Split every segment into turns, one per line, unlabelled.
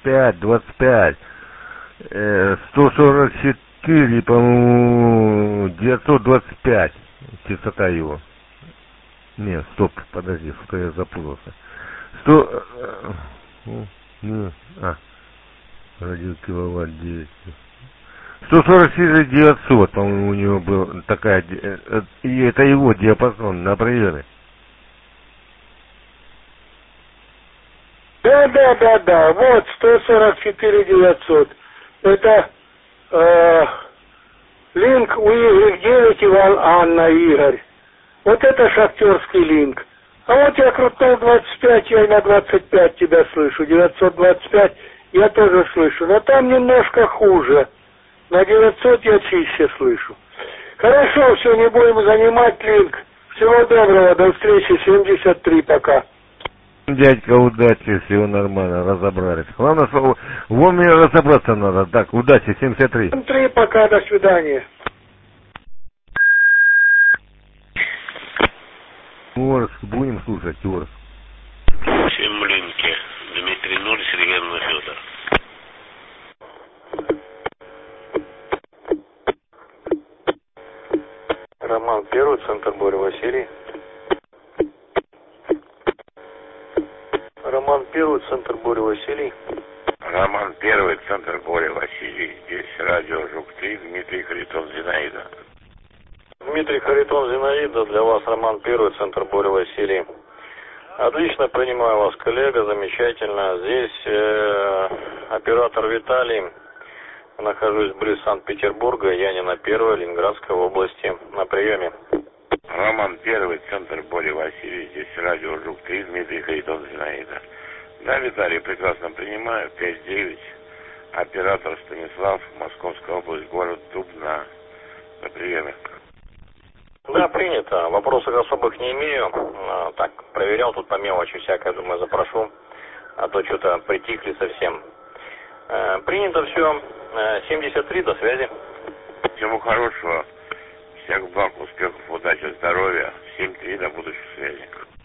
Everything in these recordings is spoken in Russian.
25, 144, по-моему, 925, частота его. Нет, стоп, подожди, что я запутался. 1 киловатт 9. 144 900, по-моему, у него был такая, и это его диапазон на приеме.
Да, вот 144 900. Это линк у Y9 Иван Анна Игорь. Вот это шахтерский линк. А вот я крутнул 25, я и на 25 тебя слышу. 925 я тоже слышу. Но там немножко хуже. На 900 я чище слышу. Хорошо, все, не будем занимать линк. Всего доброго, до встречи, 73 пока.
Дядька, удачи, всего нормально, разобрались. Главное, что в уме разобраться надо. Так, удачи, 73.
73 пока, до свидания.
Орск, будем слушать, Орск.
Всем линки. Дмитрий Нуль, Сергей Федор.
Роман Первый, центр Боря Василий. Роман Первый, центр Боря Василий.
Роман Первый, центр Боря Василий. Здесь радио Жук-3, Дмитрий Харитон Зинаида.
Дмитрий Харитон Зинаида, для вас Роман Первый, центр Боря Василий. Отлично принимаю вас, коллега, замечательно. Здесь оператор Виталий. Нахожусь вблизи Санкт-Петербурга, Янина 1, Ленинградской области. На приеме.
Роман Первый, центр Боря Василий. Здесь радио Жук-3, Дмитрий Харитон Зинаида. Да, Виталий, прекрасно принимаю. 5-9. Оператор Станислав, Московская область, город Дубна. На приеме.
Да, принято. Вопросов особых не имею. Так, проверял тут по мелочи всякое, думаю, запрошу. А то что-то притихли совсем. Принято все. 73, до связи.
Всего хорошего. Всех благ, успехов, удачи, здоровья. 7-3, до будущей связи.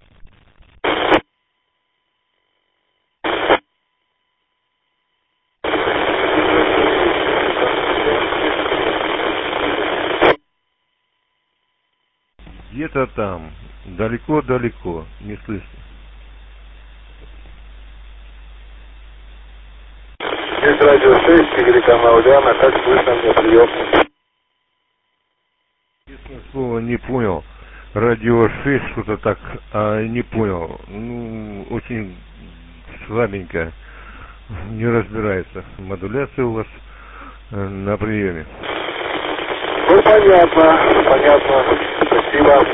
Где-то там, далеко-далеко, не слышно.
Здесь радио 6, телеканал Ляна, как слышно мне прием?
Честное слово, не понял. Радио 6, что-то так, не понял. Ну, очень слабенько, не разбирается. Модуляция у вас на приеме.
Ну, понятно. Спасибо.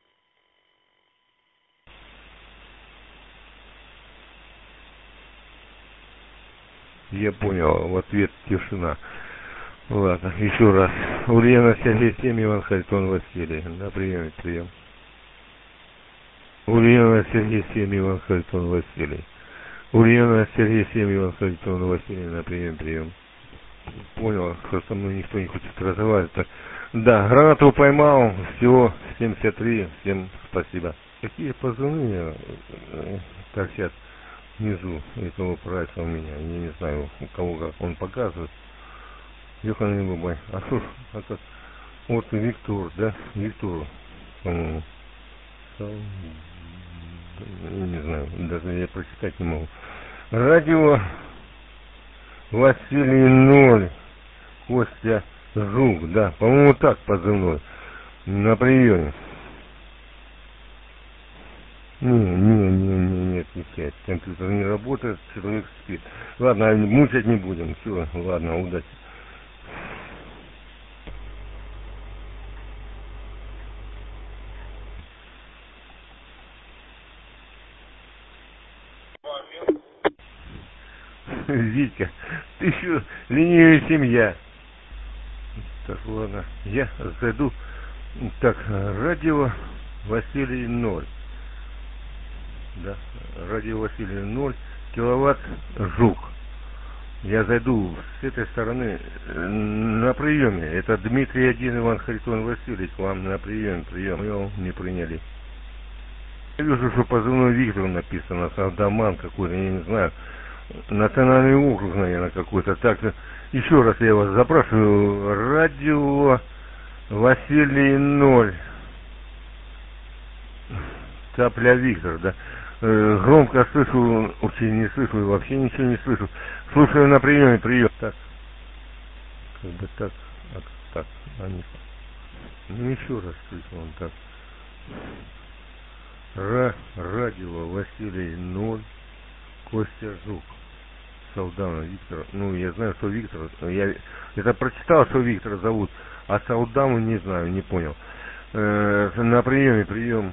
Я понял, в ответ тишина. Ладно, еще раз. Ульяна Сергей 7, Иван Харитон Василий. На приеме, прием. Ульяна Сергей 7, Иван Харитон Василий. Ульяна Сергей 7, Иван Харитон Василий. На прием. Понял, что со мной никто не хочет разговаривать. Так. Да, гранату поймал. Всего 73. Всем спасибо. Какие позывные торчат внизу этого прайса у меня? Я не знаю, у кого как он показывает. Ёханый бабай. А что ж, как? Вот Виктор, да? Виктор, по-моему. Не знаю, даже я прочитать не могу. Радио Василий 0. Костя Жук, да, по-моему, так позывной. На приеме. Не отвечает. Компьютер не работает, человек спит. Ладно, мучать не будем. Все, ладно, удачи. Витя, ты еще ленивая семья. Так, ладно, я зайду. Так, радио Василий 0. Да, радио Василий 0, киловатт Жук. Я зайду с этой стороны на приеме. Это Дмитрий 1, Иван Харитон Василий, к вам на прием. Его не приняли. Я вижу, что позывной Виктор написано, Савдаман какой-то, я не знаю. Национальный округ, наверное, какой-то. Так, еще раз я вас запрашиваю. Радио Василий 0. Цапля Виктор, да. Громко слышу, очень не слышу, вообще ничего не слышу. Слушаю на приеме, прием. Так, как бы так, так, они. Ну еще раз слышу он так. Радио Василий 0. Костя Жук. Салдана Виктора. Ну, я знаю, что Виктор. Я это прочитал, что Виктора зовут, а Салдаму не знаю, не понял. На приеме, прием.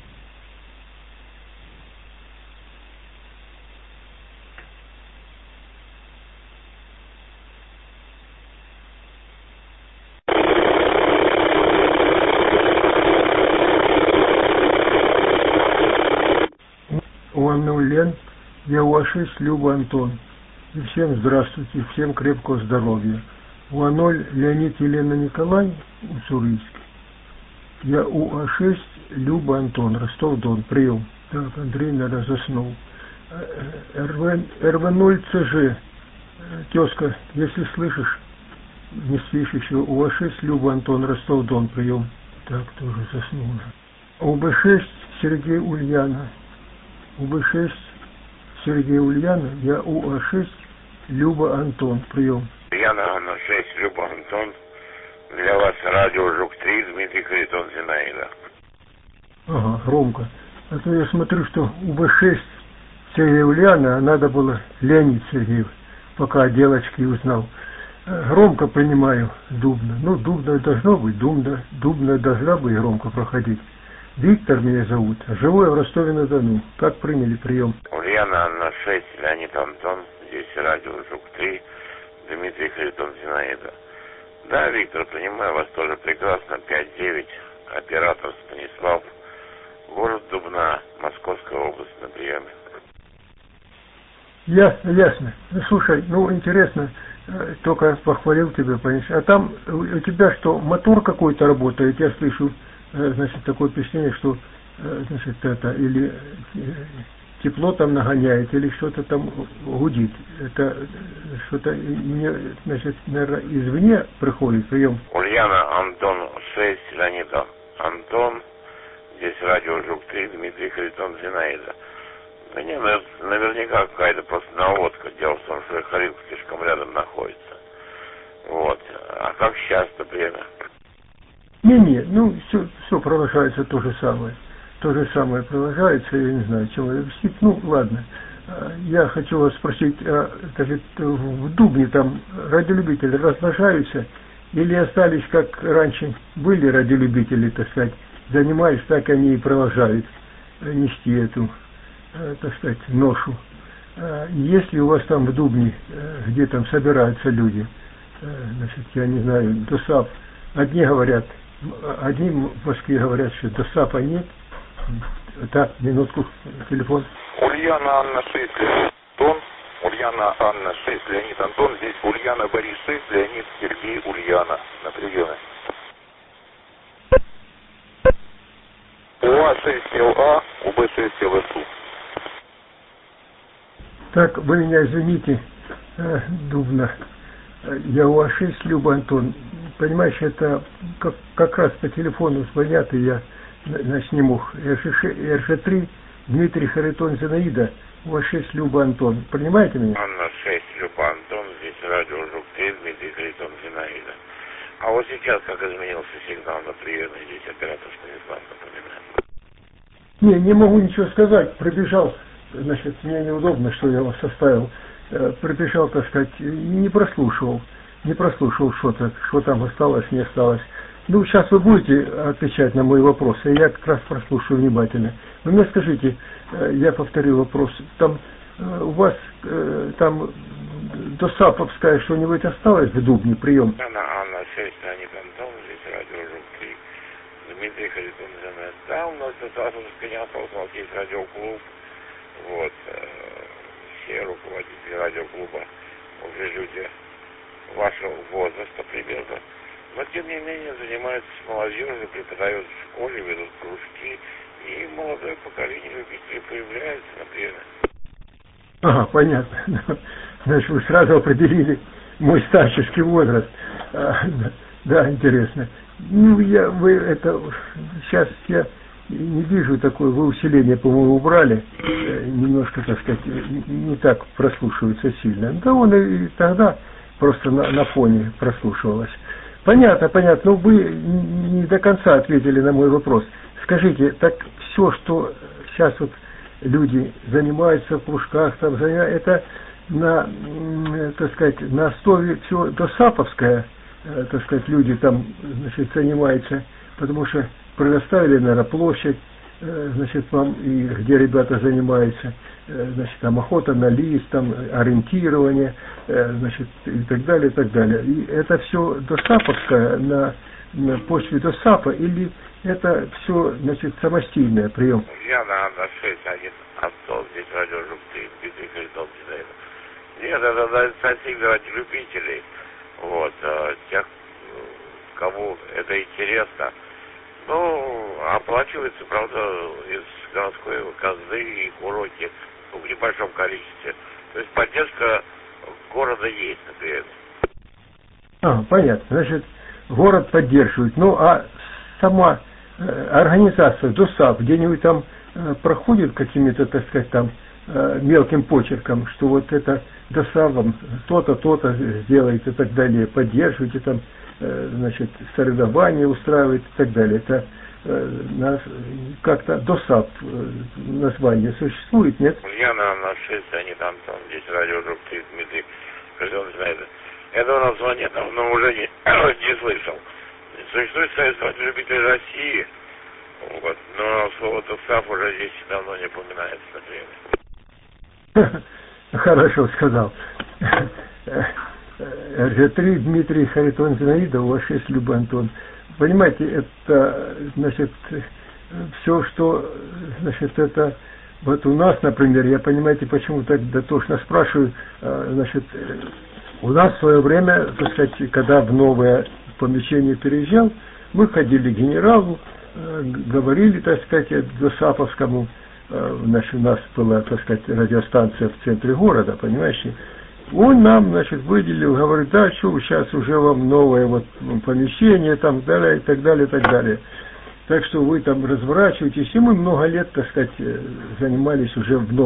Лен, я УА-6, Люба, Антон. И всем здравствуйте, всем крепкого здоровья. УА-0, Леонид, Елена, Николай, Уссурийск. Я УА-6, Люба, Антон, Ростов-Дон, прием. Так, Андрей, наверное, заснул. РВ-0, ЦЖ, тезка, если слышишь, не спишь еще. УА-6, Люба, Антон, Ростов-Дон, прием. Так, тоже заснул. УБ-6, Сергей, Ульяна. УБ-6, Сергей, Ульяна, я УА-6, Люба, Антон, прием.
Ульяна, УА-6, Люба, Антон, для вас радио Жук-3, Дмитрий Харитон, Зинаида.
Ага, громко. А то я смотрю, что УБ-6, Сергей, Ульяна, а надо было Леонид Сергеев, пока о девочке узнал. Громко понимаю, Дубна. Ну, Дубна должно быть, Дубна должна быть громко проходить. Виктор меня зовут, живу я в Ростове-на-Дону. Как приняли прием?
Ульяна, Анна-6, Леонид Антон, здесь радио Жук-3, Дмитрий Харитон, Зинаида. Да, Виктор, понимаю вас тоже прекрасно, 5-9, оператор Станислав, город Дубна, Московская область, на приеме.
Ясно. Слушай, ну интересно, только похвалил тебя, понимаешь. А там у тебя что, мотор какой-то работает? Я слышу, значит, такое впечатление, что, значит, это, или тепло там нагоняет, или что-то там гудит. Это что-то, значит, наверное, извне приходит прием.
Ульяна, Антон, 6, Леонид Антон, здесь радио Жук-3, Дмитрий Харитон, Зинаида. Да не, наверняка какая-то просто наводка. Дело в том, что Харилка слишком рядом находится. Вот. А как сейчас-то время?
Не, ну все продолжается то же самое. То же самое продолжается, я не знаю, чем это объяснить. Ну, ладно. Я хочу вас спросить, скажет, в Дубне там радиолюбители размножаются или остались, как раньше были радиолюбители, так сказать, занимались, так они и продолжают нести эту, так сказать, ношу. Если у вас там в Дубне, где там собираются люди, значит, я не знаю, ДОСАП, одни говорят, одни в Москве говорят, что ДОСАПа нет. Так, минутку, телефон.
Ульяна, Анна, 6, Леонид Антон. Ульяна, Анна, 6, Леонид Антон. Здесь Ульяна, Борис, 6, Леонид, Сергей, Ульяна. На приеме. УА-6, ЛА, УБ-6, ЛСУ.
Так, вы меня извините, Дубна. Я УА-6, Люба, Антон. Понимаешь, это как раз по телефону звонят, и я, значит, не мог. РЖ-3, Дмитрий Харитон, Зинаида, УА-6, Люба, Антон. Понимаете меня?
Анна-6, Люба, Антон, здесь радио Жук-3, Дмитрий Харитон, Зинаида. А вот сейчас как изменился сигнал на приеме, здесь оператор Станислав, напоминаю.
Не могу ничего сказать. Пробежал, значит, мне неудобно, что я вас оставил. Пробежал, так сказать, не прослушивал что-то, что там осталось, не осталось. Ну, сейчас вы будете отвечать на мои вопросы, я как раз прослушаю внимательно. Вы мне скажите, я повторю вопрос, там у вас там ДОСАПовская что-нибудь осталось в Дубне, прием?
Анна, 6, Леонид Антон, здесь радио Жук-3, Дмитрий Харитон, Зинаида. Да, у нас ДОСАПовская не осталось, у нас есть радиоклуб, вот, все руководители радиоклуба уже люди вашего возраста примерно, но тем не менее занимаются с молодежью, преподают в школе, ведут кружки, и молодое поколение любителей появляется, например.
Ага, понятно. Значит, вы сразу определили мой старческий возраст. Да, интересно. Ну, сейчас я не вижу такое, вы усиление, по-моему, убрали, немножко, так сказать, не так прослушивается сильно. Да он и тогда просто на фоне прослушивалось. Понятно. Ну, вы не до конца ответили на мой вопрос. Скажите, так все, что сейчас вот люди занимаются в кружках, там, это на, так сказать, на основе всего досаповское, так сказать, люди там, значит, занимаются, потому что предоставили, наверное, площадь, значит, вам, и где ребята занимаются, значит, там охота на лис, там ориентирование, значит, и так далее, и так далее. И это все досаповское на почве досапа, или это все, значит, самостийный прием?
Я на 6-1 Антон, здесь радио Жук-3, Дмитрий Харитон. Нет, это достиг ради любителей, вот, тех, кому это интересно. Ну, оплачивается, правда, из городской казны их уроки, ну, в небольшом количестве. То есть поддержка города есть, например.
Понятно. Значит, город поддерживает. Ну, а сама организация ДОСАП где-нибудь там проходит какими-то, так сказать, там мелким почерком, что вот это ДОСАПом то-то сделает и так далее, поддерживаете там, значит, соревнования устраивает и так далее. Это как-то ДОСАП название существует, нет?
Я на 6, Леонид Антон, здесь радио Жук-3, Дмитрий Харитон знает. Этого названия давно уже не слышал. Существует Союз любителей России, вот, но слово ДОСАП уже здесь давно не упоминается, например.
Хорошо сказал. РЖ-3 Дмитрий Харитон Зинаида, у вас 6 Люба Антон. Понимаете, это, значит, все, что, значит, это, вот у нас, например, я, понимаете, почему так дотошно спрашиваю, значит, у нас в свое время, так сказать, когда в новое помещение переезжал, мы ходили к генералу, говорили, так сказать, ДОСАПовскому, значит, у нас была, так сказать, радиостанция в центре города, понимаешь, он нам, значит, выделил, говорит, да, что сейчас уже вам новое вот помещение, там, далее, и так далее, и так далее. Так что вы там разворачиваетесь, и мы много лет, так сказать, занимались уже в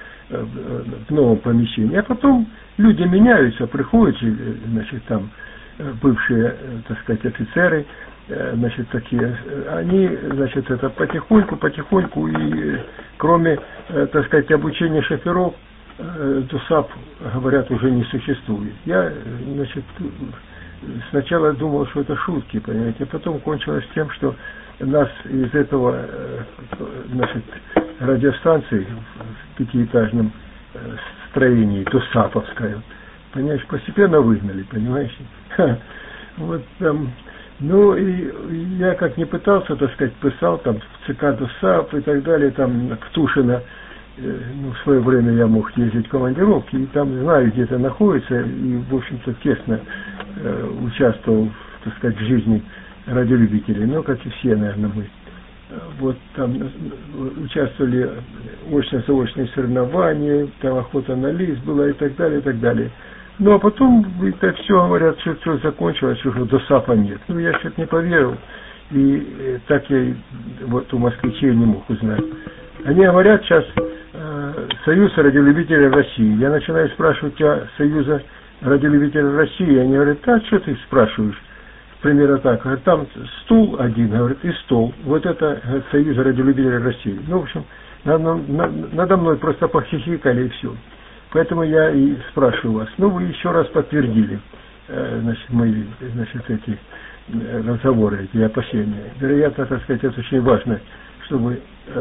новом помещении. А потом люди меняются, приходят, значит, там, бывшие, так сказать, офицеры, значит, такие, они, значит, это потихоньку, и кроме, так сказать, обучения шоферов, ДОСАП, говорят, уже не существует. Я, значит, сначала думал, что это шутки, понимаете, а потом кончилось тем, что нас из этого, значит, радиостанции в пятиэтажном строении, ДОСАПовская, понимаешь, постепенно выгнали, понимаешь? Вот там, ну, и я как не пытался, так сказать, писал там в ЦК ДОСАП и так далее, там в Тушино, ну, в свое время я мог ездить в командировки, и там знаю, где это находится, и, в общем-то, тесно участвовал, так сказать, в жизни радиолюбителей, но, как и все, наверное, мы. Вот там участвовали очно-заочные соревнования, там охота на лис была и так далее, и так далее. Ну, а потом это все говорят, что все закончилось, уже ДОСАПа нет. Ну, я что-то не поверил, и так я вот у москвичей не мог узнать. Они говорят сейчас Союз радиолюбителей России. Я начинаю спрашивать о Союзе радиолюбителей России. Они говорят, а что ты спрашиваешь? Примерно так. Говорят, там стул один, говорит, и стол. Вот это Союз радиолюбителей России. Ну, в общем, надо мной просто похихикали и все. Поэтому я и спрашиваю вас. Ну, вы еще раз подтвердили, значит, мои, значит, эти разговоры, эти опасения. Вероятно, так сказать, это очень важно, чтобы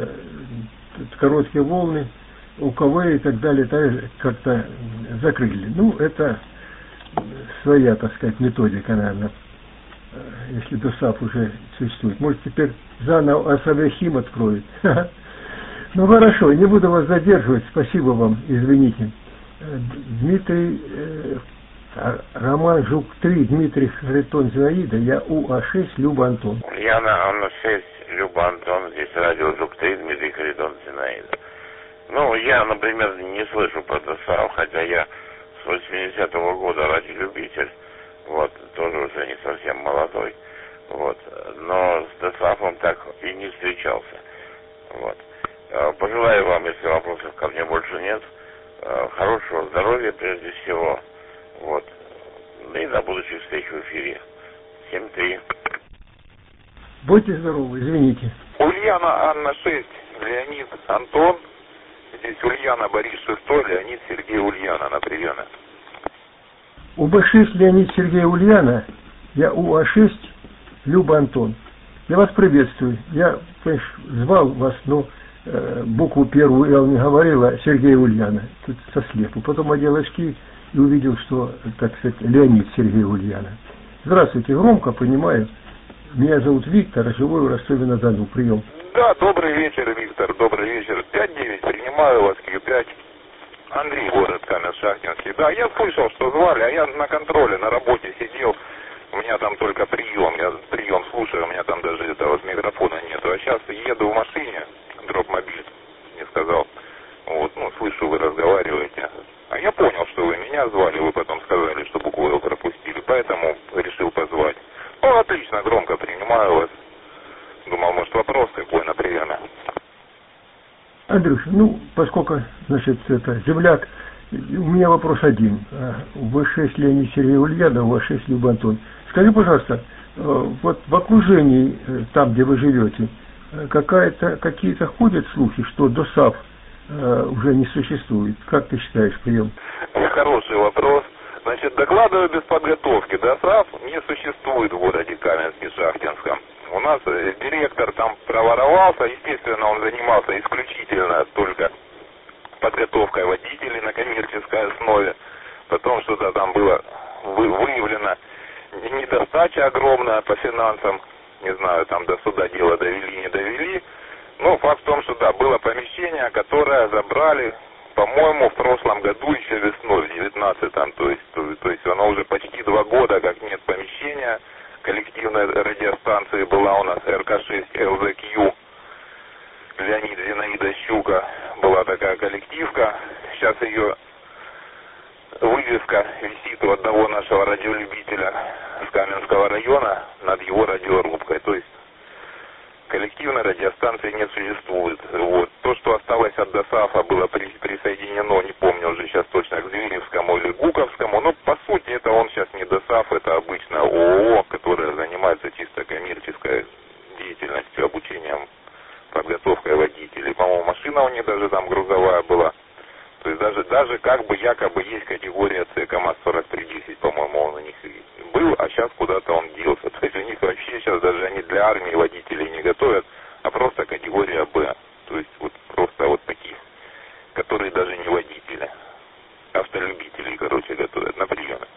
короткие волны, УКВ и так далее, как-то закрыли. Ну, это своя, так сказать, методика, наверное, если ДОСАП уже существует. Может, теперь заново Асавиахим откроет. Ну, хорошо, не буду вас задерживать. Спасибо вам, извините. Дмитрий, Роман Жук-3, Дмитрий Харитон Зинаида, я УА6, Люба Антон.
Я на 6, Люба Антон, здесь радио Жук-3, Дмитрий Харитон Зинаида. Ну, я, например, не слышу про ДСАФ, хотя я с 80-го года радиолюбитель, вот, тоже уже не совсем молодой, вот, но с ДСАФом так и не встречался, вот. Пожелаю вам, если вопросов ко мне больше нет, хорошего здоровья прежде всего, вот, и до будущих встреч в эфире. 7-3.
Будьте здоровы, извините.
Ульяна Анна 6, Леонид Антон. Здесь Ульяна Борис 6, Леонид Сергей Ульяна на приеме.
УБ6 Леонид Сергей Ульяна, я УА6 Люба Антон. Я вас приветствую. Я, конечно, звал вас, но букву первую я вам не говорила, Сергей Ульяна, тут со слепу. Потом одел очки и увидел, что, так сказать, Леонид Сергей Ульяна. Здравствуйте, громко, понимаю. Меня зовут Виктор, живу в Ростове-на-Дону. Прием.
Да, добрый вечер, Виктор, добрый вечер. 5-9, принимаю вас, Q5. Андрей, город Каменск-Шахтинский. Да, я слышал, что звали, а я на контроле, на работе сидел. У меня там только прием, я прием слушаю, у меня там даже этого микрофона нету. А сейчас еду в машине, дроп-мобиль, не сказал. Вот, ну, слышу, вы разговариваете. А я понял, что вы меня звали, вы потом сказали, что букву «Л» пропустили, поэтому решил позвать. Ну, отлично, громко принимаю вас. Думал, может, вопрос какой на приеме.
Андрюша, ну, поскольку, значит, это земляк, у меня вопрос один. УБ6 Леонид Сергей Ульяна, УА6 Люба Антон. Скажи, пожалуйста, вот в окружении, там, где вы живете, какие-то ходят слухи, что ДОСАФ уже не существует? Как ты считаешь, прием?
Хороший вопрос. Значит, докладываю без подготовки. ДОСАФ не существует в городе Каменске-Шахтинском. У нас директор там проворовался, естественно, он занимался исключительно только подготовкой водителей на коммерческой основе. Потом что-то там было выявлено, недостача огромная по финансам. Не знаю, там до суда дело довели, не довели. Но факт в том, что да, было помещение, которое забрали, по-моему, в прошлом году еще весной, в 19-м. То есть оно уже почти 2 года, как нет помещения. Коллективной радиостанции была у нас РК-6 ЛЗК. Леонид Зинаида Щука была такая коллективка. Сейчас ее вывеска висит у одного нашего радиолюбителя с Каменского района над его радиорубкой. То есть коллективной радиостанции не существует. Вот. То, что осталось от ДОСАФа, было присоединено, не помню уже сейчас точно, к Зверевскому или Гуковскому, но по сути это он сейчас не ДОСАФ, это обычно ООО, которое занимается чисто коммерческой деятельностью, обучением, подготовкой водителей. По-моему, машина у них даже там грузовая была. То есть даже как бы якобы есть категория С, КамАЗ-4310, по-моему, он у них был, а сейчас куда-то он делся. То есть у них вообще сейчас даже они для армии водителей не готовят, а просто категория Б. То есть вот просто вот таких, которые даже не водители, автолюбителей, короче, готовят на приемы.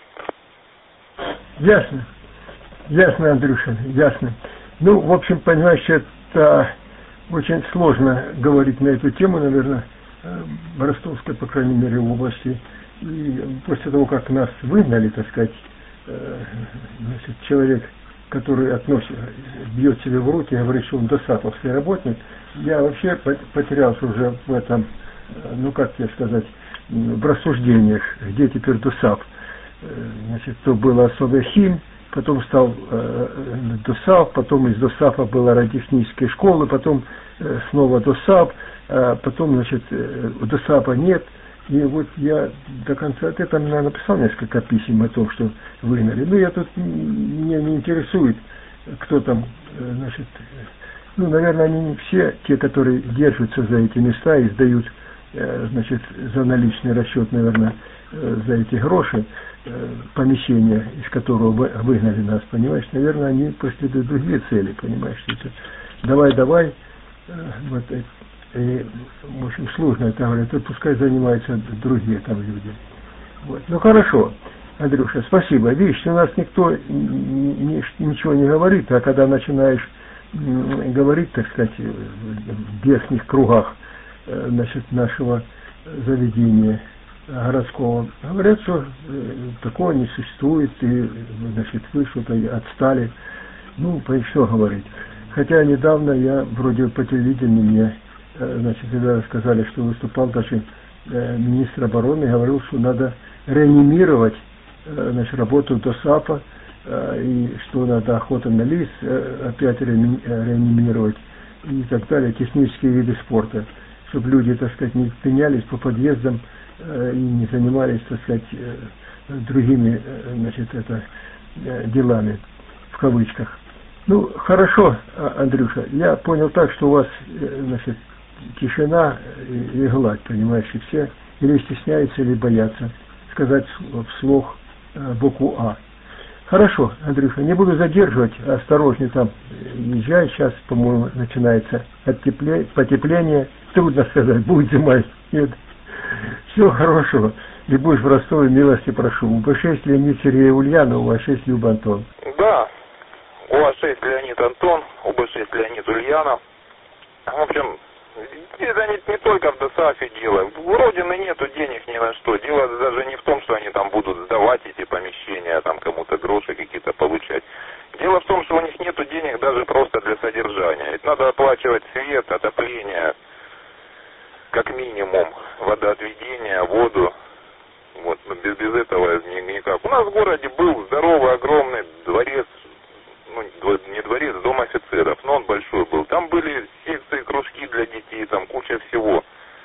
Ясно. Ясно, Андрюша, ясно. Ну, в общем, понимаешь, это очень сложно говорить на эту тему, наверное, в Ростовской, по крайней мере, в области. И после того, как нас выгнали, так сказать, значит, человек, который бьет себе в руки, говорит, что он досаповский работник, я вообще потерялся уже в этом, ну как тебе сказать, в рассуждениях, где теперь ДОСАФ. Значит, то было особый хим, потом стал ДОСАФ, потом из ДОСАФа была радиотехническая школа, потом снова ДОСАФ, потом, значит, ДОСАФа нет. И вот я до конца, ты там написал несколько писем о том, что выгнали. Ну, я тут, меня не интересует, кто там, значит, ну, наверное, они не все, те, которые держатся за эти места и сдают, значит, за наличный расчет, наверное, за эти гроши, помещения, из которого выгнали нас, понимаешь, наверное, они преследуют другие цели, понимаешь, это давай, вот, и, в общем, сложно это говорят, то пускай занимаются другие там люди. Вот. Ну, хорошо, Андрюша, спасибо. Видишь, у нас никто ничего не говорит, а когда начинаешь говорить, так сказать, в верхних кругах, значит, нашего заведения городского, говорят, что такого не существует, и, значит, вы что-то отстали. Ну, что говорить. Хотя недавно я вроде по телевидению мне значит, когда сказали, что выступал даже министр обороны, говорил, что надо реанимировать, значит, работу ДОСААФа, и что надо охоту на лис опять реанимировать и так далее, технические виды спорта, чтобы люди, так сказать, не пенялись по подъездам и не занимались, так сказать, другими, значит, делами, в кавычках. Ну, хорошо, Андрюша, я понял так, что у вас, значит, тишина и гладь, понимаешь, и все или стесняются, или боятся сказать вслух букву А. Хорошо, Андрюша, не буду задерживать, осторожней там езжай, сейчас, по-моему, начинается потепление, трудно сказать, будет зима, нет. Всего хорошего, и будешь в Ростове, милости прошу. УБ-6 Леонид Сергей Ульянов, УА-6 Люб Антон.
Да, УА-6 Леонид Антон, УБ-6 Леонид Ульянов. В общем, это не только в ДОСААФе дело. У Родины нету денег ни на что. Дело даже не в том, что они там будут сдавать эти помещения, там кому-то гроши какие-то получать. Дело в том, что у них нету денег даже просто для содержания. Ведь надо оплачивать свет, отопление, как минимум, водоотведение, воду. Вот, без этого никак. У нас в городе был здоровый, огромный дворец, ну, не дворец, дом офицеров, но он большой был. Там были секции, кружки для детей, там куча всего.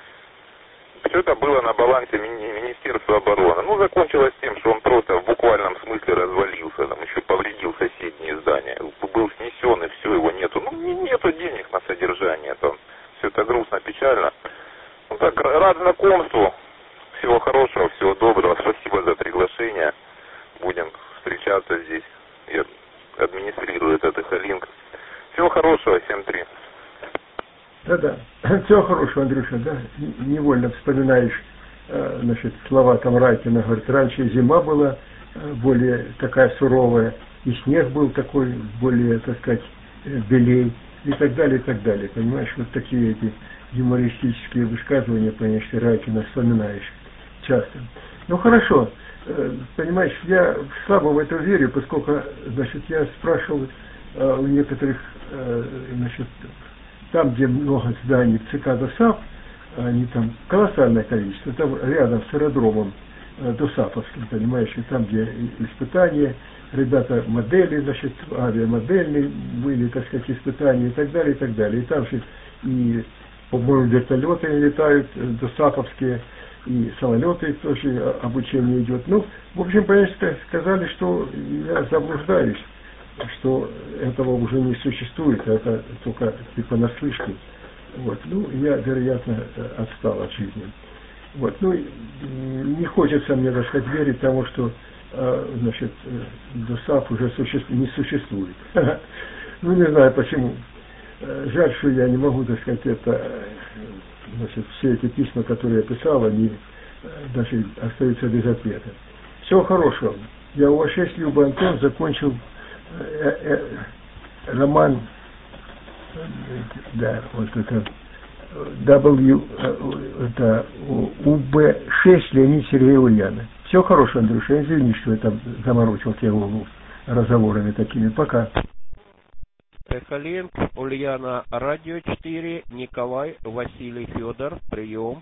Все это было на балансе Министерства обороны. Ну, закончилось тем, что он просто в буквальном смысле развалился, там еще повредил соседние здания. Был снесен, и все, его нету. Ну, нету денег на содержание, там все это грустно, печально. Ну, так, рад знакомству. Всего хорошего, всего доброго. Спасибо за приглашение. Будем встречаться здесь. Я администрирую этот Эхолинк. Всего хорошего, 7-3.
Да-да. Всего хорошего, Андрюша, да. Невольно вспоминаешь, значит, слова там Райкина. Говорит, раньше зима была более такая суровая, и снег был такой более, так сказать, белей, и так далее, и так далее. Понимаешь, вот такие эти юмористические высказывания, понимаешь, Райкина вспоминаешь часто. Ну хорошо, понимаешь, я слабо в это верю, поскольку, значит, я спрашивал у некоторых, значит, там, где много зданий в ЦК ДОСААФ, они там колоссальное количество, там рядом с аэродромом ДОСААФовским, понимаешь, и там, где испытания, ребята модели, значит, авиамодельные были, так сказать, испытания и так далее, и так далее. И там же и, по-моему, вертолеты летают ДОСААФовские, и самолеты тоже обучение идет. Ну, в общем, конечно, сказали, что я заблуждаюсь, что этого уже не существует, это только типа наслышке. Вот, ну, я, вероятно, отстал от жизни. Вот, ну, не хочется мне, так сказать, верить тому, что, значит, ДОСААФ уже не существует. Ну, не знаю почему. Жаль, что я не могу, так сказать, значит, все эти письма, которые я писал, они даже остаются без ответа. Всего хорошего. Я УА-6 Люб Антон закончил роман, да, вот это это УБ-6 Леонид Сергей Ульянов. Всего хорошего, Андрюша. Извини, что я там заморочил тебе голову разговорами такими. Пока.
Эхолинк, Ульяна, Радио 4, Николай, Василий, Федор, прием.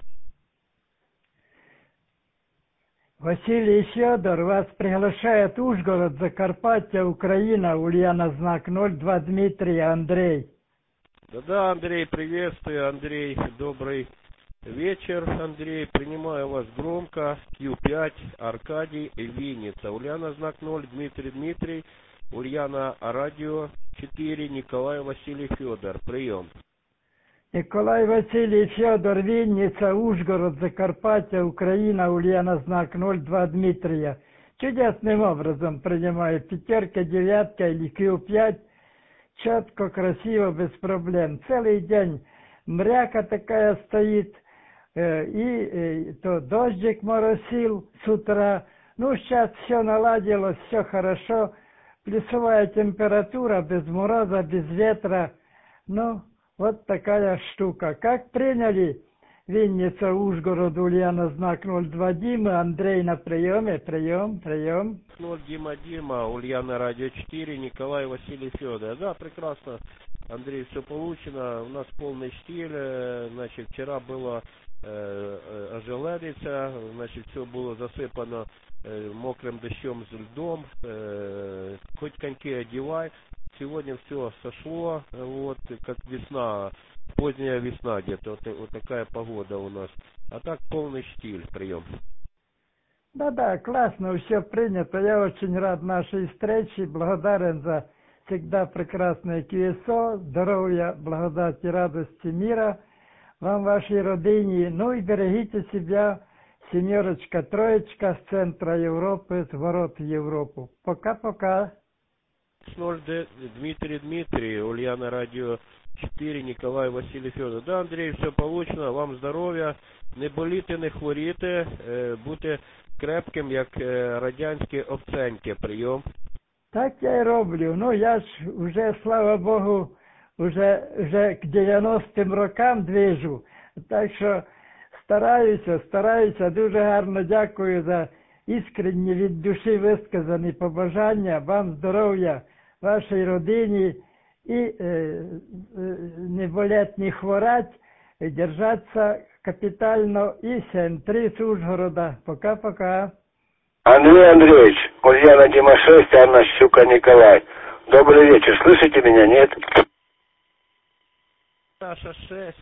Василий Федор, вас приглашает Ужгород, Закарпатье, Украина, Ульяна, знак 02, Дмитрий, Андрей.
Да, Андрей, приветствую, Андрей, добрый вечер, Андрей, принимаю вас громко, Q5, Аркадий, Винница, Ульяна, знак 0, Дмитрий, Ульяна, Радио 4, Николай, Василий, Федор, прием.
Николай, Василий, Федор, Винница, Ужгород, Закарпатье, Украина, Ульяна, знак 02, Дмитрия. Чудесным образом принимаю пятерка, девятка или Q5, четко, красиво, без проблем. Целый день мряка такая стоит, и то дождик моросил с утра. Ну, сейчас все наладилось, все хорошо. Плюсовая температура, без мороза, без ветра. Ну, вот такая штука. Как приняли Винница, Ужгород, Ульяна, знак 02, Дима, Андрей на приеме, прием.
0, Дима, Ульяна, Радио 4, Николай, Василий, Федор. Да, прекрасно. Андрей, все получено, у нас полный штиль, значит, вчера было ожеледица, значит, все было засыпано мокрым дождем с льдом, хоть коньки одевай, сегодня все сошло, вот, как весна, поздняя весна где-то, вот такая погода у нас, а так полный штиль, прием.
Да, классно, все принято, я очень рад нашей встрече, благодарен за всегда прекрасное QSO, здоровья, благодати, радости, мира вам, вашей родине, ну и берегите себя, семерочка, троечка с центра Европы, с ворот в Европу. Пока-пока.
Дмитрий, Ульяна, радио 4, Николай, Василий, Федор. Да, Андрей, все получено, вам здоров'я, не боліти, не хворіти, бути крепким, як радянські овценьки, прийом.
Так я й роблю, ну я ж уже, слава Богу, уже к 90-м рокам движу, так що стараюся, дуже гарно дякую за іскренні від душі висказані побажання, вам здоров'я, вашій родині і не болеть, не хворать, держаться капітально і 7-3 з Ужгорода. Пока-пока.
Андрей Андреевич, Ульяна Дима 6, Анна Щука Николай. Добрый вечер, слышите меня, нет?
Наша 6,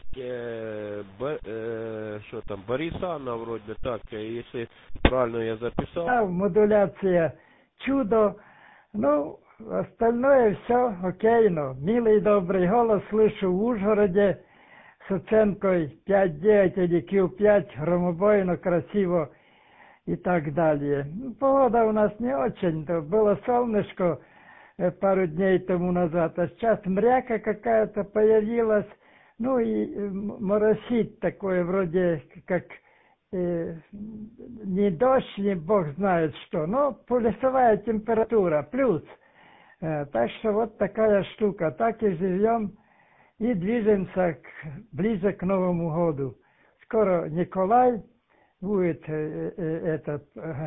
что там, Борисанна вроде так, если правильно я записал.
Да, модуляция чудо, ну, остальное все окейно. Милый добрый голос слышу в Ужгороде с оценкой 5-9 или Q5, громобойно, красиво и так далее. Погода у нас не очень, то было солнышко пару дней тому назад, а сейчас мряка какая-то появилась, ну и моросит такое вроде как не дождь, не бог знает что, но плюсовая температура, плюс. Так что вот такая штука, так и живем и движемся ближе к Новому году. Скоро Николай будет этот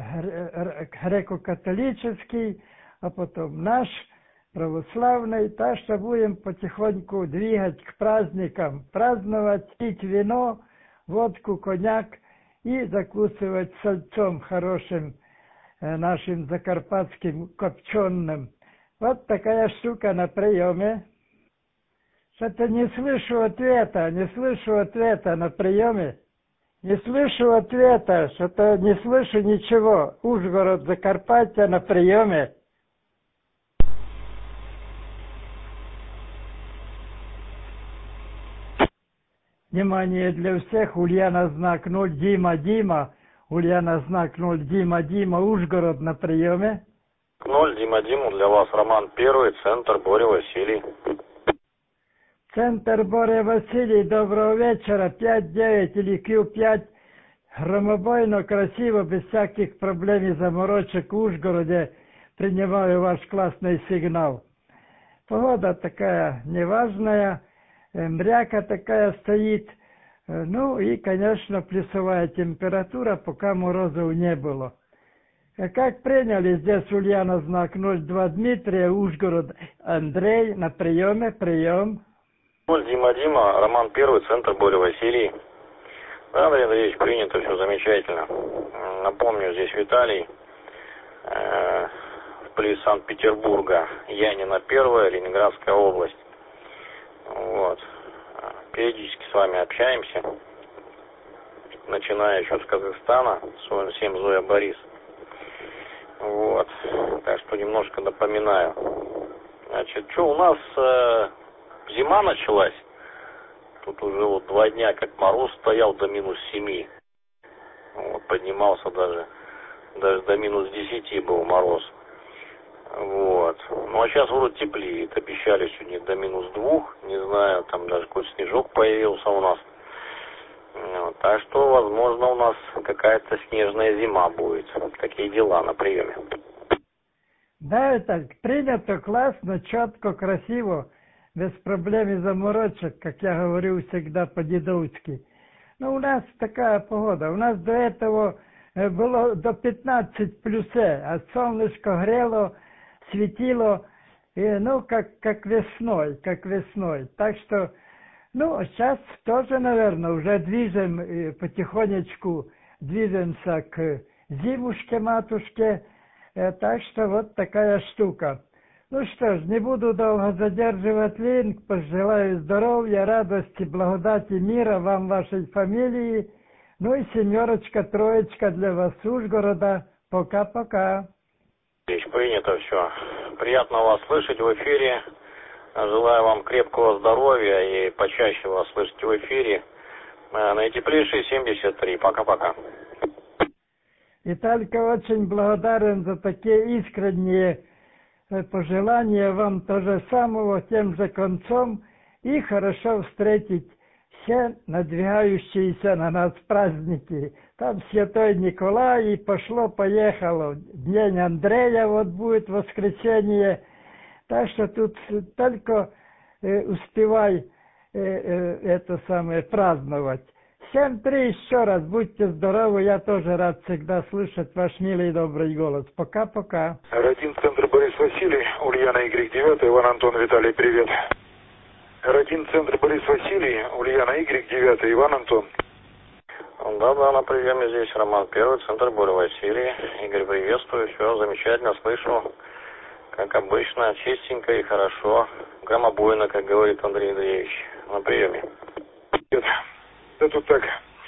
греко-католический, а потом наш православный, так что будем потихоньку двигать к праздникам, праздновать, пить вино, водку, коньяк и закусывать сальцом хорошим, нашим закарпатским копченым. Вот такая штука на приеме. Что-то не слышу ответа на приеме. Не слышу ответа, что-то не слышу ничего. Ужгород, Закарпатье на приеме. Внимание для всех, Ульяна знак 0, Дима, Ульяна знак 0, Дима, Ужгород на приеме.
0, Дима, для вас Роман 1, центр Боря Василий.
Центр Боря Василий, доброго вечера, 5-9 или Q5, громобойно, красиво, без всяких проблем и заморочек в Ужгороде, принимаю ваш классный сигнал. Погода такая неважная, мряка такая стоит, ну и, конечно, плюсовая температура, пока морозов не было. Как приняли здесь Ульяна знак 02 Дмитрия, Ужгород, Андрей, на приеме, прием.
0, Дима, Роман 1, центр Боря Василий. Да, Андрей Андреевич, принято, все замечательно. Напомню, здесь Виталий, вблизи Санкт-Петербурга, Янина 1, Ленинградская область. Вот. Периодически с вами общаемся. Начиная еще с Казахстана, всем Зоя Борис. Вот. Так что немножко напоминаю. Значит, что у нас зима началась. Тут уже вот 2 дня как мороз стоял до -7. Вот, поднимался даже до -10 был мороз. Вот. Ну а сейчас вроде теплеет. Обещали сегодня до -2. Не знаю, там даже какой-то снежок появился у нас. Вот. Так что, возможно, у нас какая-то снежная зима будет. Такие дела на приеме.
Да, это принято, классно, четко, красиво, без проблем и заморочек, как я говорю всегда по-дедовски. Но у нас такая погода. У нас до этого было до 15 плюсе, а солнышко грело, светило, ну, как весной. Так что, ну, сейчас тоже, наверное, уже потихонечку движемся к зимушке-матушке. Так что вот такая штука. Ну что ж, не буду долго задерживать линк. Пожелаю здоровья, радости, благодати, мира вам, вашей фамилии. Ну и 7, 3 для вас, Ужгорода. Пока-пока.
Принято все. Приятно вас слышать в эфире. Желаю вам крепкого здоровья и почаще вас слышать в эфире. Наитеплейший 73. Пока-пока.
Виталька, очень благодарен за такие искренние пожелания. Вам то же самого, тем же концом. И хорошо встретить все надвигающиеся на нас праздники. Там Святой Николай, и пошло-поехало. День Андрея вот будет в воскресенье. Так что тут только успевай это самое праздновать. 7-3 еще раз. Будьте здоровы. Я тоже рад всегда слышать ваш милый и добрый голос. Пока-пока.
Родин, центр Борис Василий, Ульяна Y9, Иван Антон, Виталий, привет. Родин, центр Борис Василий, Ульяна Y9, Иван Антон.
Да, на приеме здесь Роман Первый, центр Борис Василий. Игорь, приветствую. Все замечательно, слышу. Как обычно, чистенько и хорошо. Громобойно, как говорит Андрей Андреевич. На приеме.
Привет. Да тут так.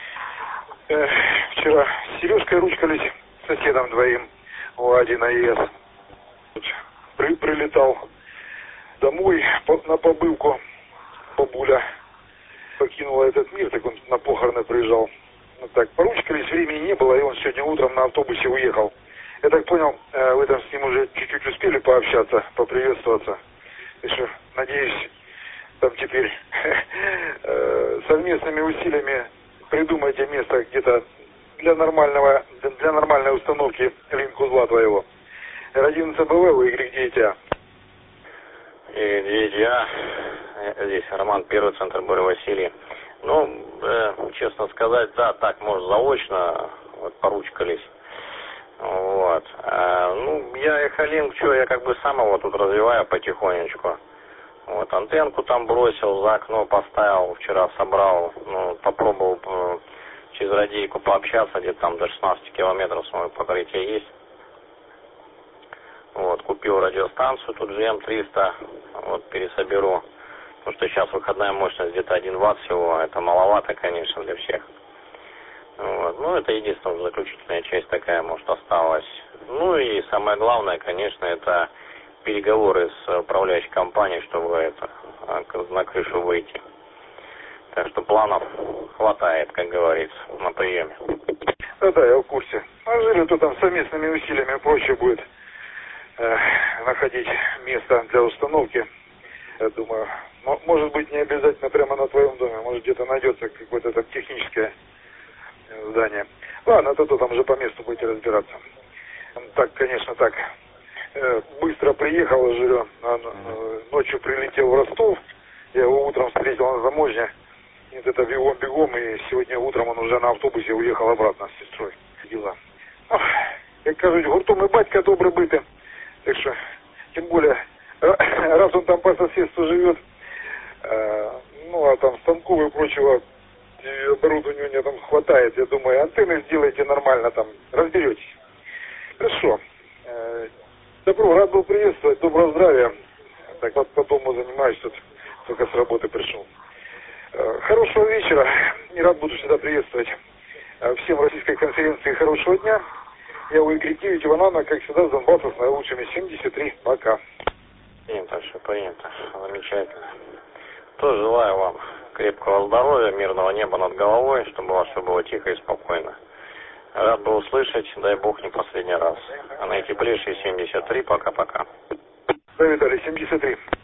Вчера с Сережкой ручкались, соседом двоим, У1 АЭС. Прилетал домой на побывку. Бабуля покинула этот мир, так он на похороны приезжал. Вот так, поручкались, времени не было, и он сегодня утром на автобусе уехал. Я так понял, вы там с ним уже чуть-чуть успели пообщаться, поприветствоваться. И что, надеюсь, там теперь совместными усилиями придумайте место где-то для нормальной установки линк-узла твоего. R1 ЦБВ, Y9А.
Y9А. Здесь Роман Первый, центр Борис Василий. Ну, честно сказать, да, так, может, заочно вот, поручкались. Вот. Ну, я эхолинк, я как бы сам его тут развиваю потихонечку. Вот, антенку там бросил, за окно поставил, вчера собрал, ну, попробовал через радийку пообщаться, где-то там до 16 километров свое покрытие есть. Вот, купил радиостанцию, тут GM300, вот, пересоберу. Потому что сейчас выходная мощность где-то 1 Вт всего, это маловато, конечно, для всех. Вот. Ну, это единственная заключительная часть такая, может, осталась. Ну и самое главное, конечно, это переговоры с управляющей компанией, чтобы на крышу выйти. Так что планов хватает, как говорится, на приеме.
Да, я в курсе. А жили-то там совместными усилиями проще будет находить место для установки. Я думаю, может быть, не обязательно прямо на твоем доме, может, где-то найдется какое-то там техническое здание. Ладно, то там уже по месту будете разбираться. Так, конечно, так. Быстро приехал, жирен. Ночью прилетел в Ростов. Я его утром встретил на таможне. И вот это бегом-бегом. И сегодня утром он уже на автобусе уехал обратно с сестрой. Дела. Как кажуть, гуртом и батька добрый быты. Так что, тем более, раз он там по соседству живет, ну, а там станков и прочего оборудования у него там хватает. Я думаю, антенны сделайте нормально там, разберетесь. Хорошо. Добро, рад был приветствовать, доброго здравия. Так вот, по дому занимаюсь, тут только с работы пришел. Хорошего вечера, и рад буду всегда приветствовать. Всем российской конференции хорошего дня. Я у Y9 Иванана, как всегда, с Донбасса с наилучшими 73. Пока.
Принято, все принято. Замечательно. Тоже желаю вам крепкого здоровья, мирного неба над головой, чтобы у вас все было тихо и спокойно. Рад был услышать, дай бог, не последний раз. А наитеплейший 73, пока-пока.
Да, Виталий, 73.